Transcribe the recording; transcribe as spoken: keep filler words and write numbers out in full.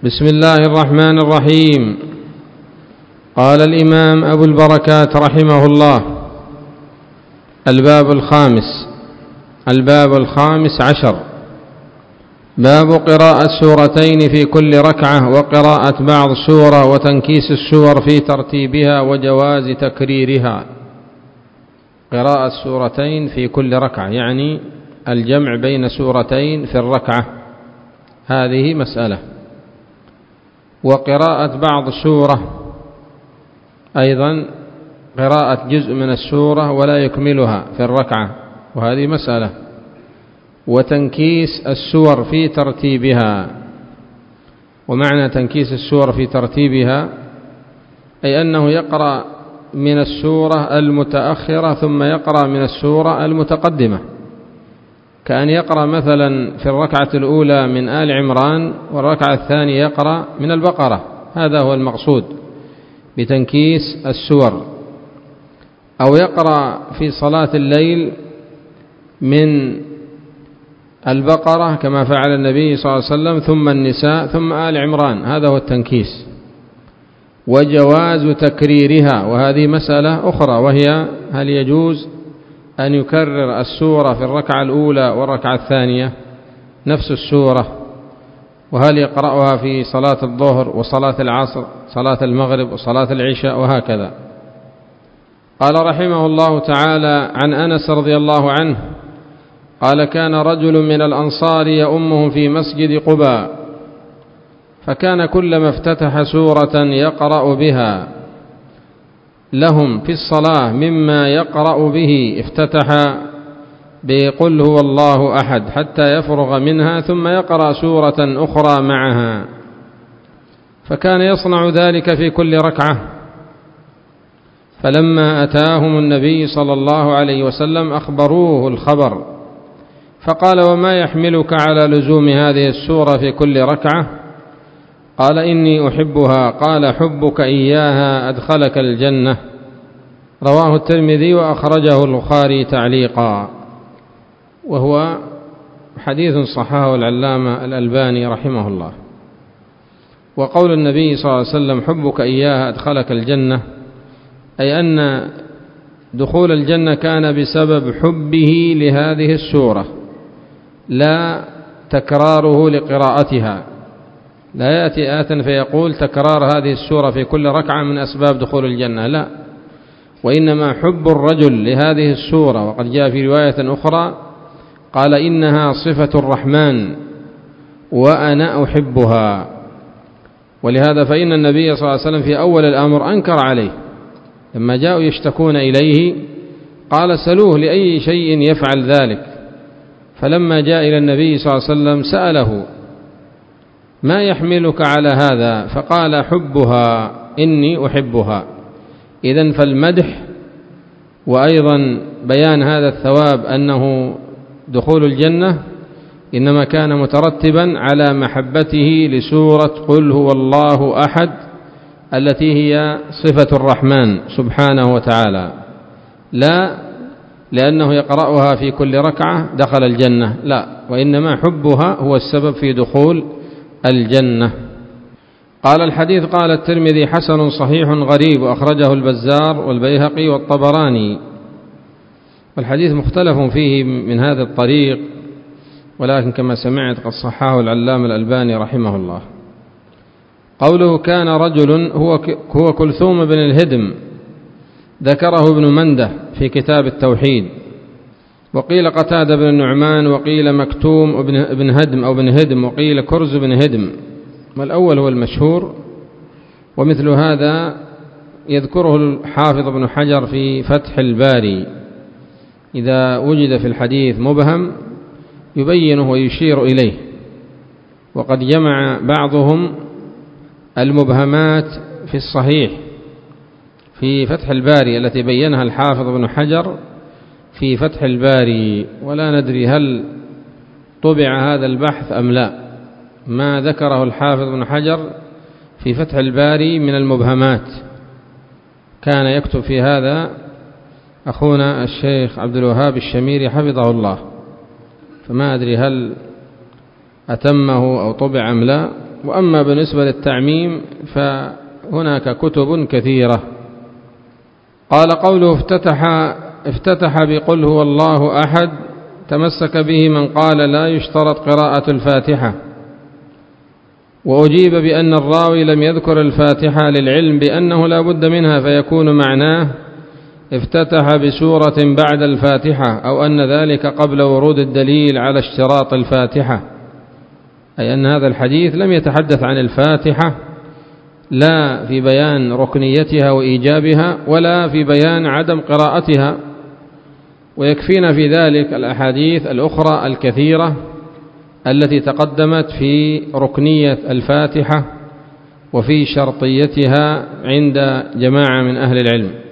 بسم الله الرحمن الرحيم. قال الإمام أبو البركات رحمه الله: الباب الخامس الباب الخامس عشر باب قراءة سورتين في كل ركعة وقراءة بعض سورة وتنكيس السور في ترتيبها وجواز تكريرها. قراءة سورتين في كل ركعة يعني الجمع بين سورتين في الركعة، هذه مسألة. وقراءة بعض سورة أيضا قراءة جزء من السورة ولا يكملها في الركعة، وهذه مسألة. وتنكيس السور في ترتيبها، ومعنى تنكيس السور في ترتيبها أي أنه يقرأ من السورة المتأخرة ثم يقرأ من السورة المتقدمة، كأن يقرأ مثلا في الركعة الأولى من آل عمران والركعة الثانية يقرأ من البقرة، هذا هو المقصود بتنكيس السور. أو يقرأ في صلاة الليل من البقرة كما فعل النبي صلى الله عليه وسلم ثم النساء ثم آل عمران، هذا هو التنكيس. وجواز تكريرها، وهذه مسألة أخرى، وهي هل يجوز أن يكرر السورة في الركعة الأولى والركعة الثانية نفس السورة، وهل يقرأها في صلاة الظهر وصلاة العصر صلاة المغرب وصلاة العشاء وهكذا. قال رحمه الله تعالى: عن أنس رضي الله عنه قال: كان رجل من الأنصار يؤمهم في مسجد قباء، فكان كلما افتتح سورة يقرأ بها لهم في الصلاة مما يقرأ به افتتح بقل هو الله أحد حتى يفرغ منها ثم يقرأ سورة أخرى معها، فكان يصنع ذلك في كل ركعة. فلما أتاهم النبي صلى الله عليه وسلم أخبروه الخبر، فقال: وما يحملك على لزوم هذه السورة في كل ركعة؟ قال: إني أحبها. قال: حبك إياها أدخلك الجنة. رواه الترمذي وأخرجه البخاري تعليقا، وهو حديث صححه العلامة الألباني رحمه الله. وقول النبي صلى الله عليه وسلم: حبك إياها أدخلك الجنة، أي أن دخول الجنة كان بسبب حبه لهذه السورة، لا تكراره لقراءتها. لا يأتي آت فيقول تكرار هذه السورة في كل ركعة من أسباب دخول الجنة، لا، وإنما حب الرجل لهذه السورة. وقد جاء في رواية أخرى قال: إنها صفة الرحمن وأنا أحبها. ولهذا فإن النبي صلى الله عليه وسلم في أول الأمر أنكر عليه، لما جاءوا يشتكون إليه قال: سلوه لأي شيء يفعل ذلك. فلما جاء إلى النبي صلى الله عليه وسلم سأله: ما يحملك على هذا؟ فقال: حبها، إني أحبها. إذن فالمدح وأيضا بيان هذا الثواب أنه دخول الجنة إنما كان مترتبا على محبته لسورة قل هو الله أحد التي هي صفة الرحمن سبحانه وتعالى، لا لأنه يقرأها في كل ركعة دخل الجنة، لا، وإنما حبها هو السبب في دخول الجنة. قال الحديث: قال الترمذي: حسن صحيح غريب، وأخرجه البزار والبيهقي والطبراني. والحديث مختلف فيه من هذا الطريق، ولكن كما سمعت قد صححه العلامة الألباني رحمه الله. قوله كان رجل هو هو كلثوم بن الهدم، ذكره ابن منده في كتاب التوحيد، وقيل قتادة بن النعمان، وقيل مكتوم بن هدم أو بن هدم، وقيل كرز بن هدم، والأول هو المشهور. ومثل هذا يذكره الحافظ ابن حجر في فتح الباري، إذا وجد في الحديث مبهم يبينه ويشير إليه. وقد جمع بعضهم المبهمات في الصحيح في فتح الباري التي بينها الحافظ ابن حجر في فتح الباري، ولا ندري هل طبع هذا البحث أم لا. ما ذكره الحافظ ابن حجر في فتح الباري من المبهمات كان يكتب في هذا أخونا الشيخ عبد الوهاب الشميري حفظه الله، فما أدري هل أتمه أو طبع أم لا، وأما بالنسبة للتعميم فهناك كتب كثيرة. قال قوله افتتح افتتح بقل هو الله أحد، تمسك به من قال لا يشترط قراءة الفاتحة، وأجيب بأن الراوي لم يذكر الفاتحة للعلم بأنه لا بد منها، فيكون معناه افتتح بسورة بعد الفاتحة، أو أن ذلك قبل ورود الدليل على اشتراط الفاتحة، أي أن هذا الحديث لم يتحدث عن الفاتحة لا في بيان ركنيتها وإيجابها ولا في بيان عدم قراءتها، ويكفينا في ذلك الأحاديث الأخرى الكثيرة التي تقدمت في ركنية الفاتحة وفي شرطيتها عند جماعة من أهل العلم.